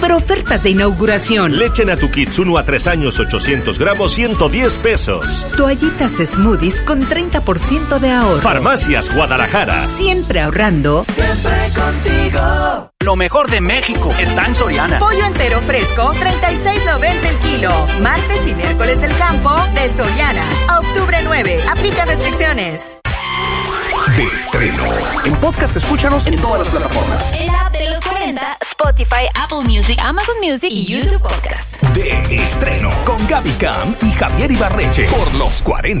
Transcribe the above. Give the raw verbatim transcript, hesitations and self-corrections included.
Pero ofertas de inauguración. Leche Natukids uno a tres años, ochocientos gramos, ciento diez pesos. Toallitas Smoothies con treinta por ciento de ahorro. Farmacias Guadalajara. Siempre ahorrando. Siempre contigo. Lo mejor de México está en Soriana. Pollo entero fresco, treinta y seis noventa el kilo. Martes y miércoles del campo de Soriana. A octubre nueve. Aplica restricciones. De estreno. En podcast escúchanos en todas las plataformas. El app de los cuarenta, Spotify, Apple Music, Amazon Music y YouTube Podcast. De estreno con Gaby Cam y Javier Ibarreche por los cuarenta.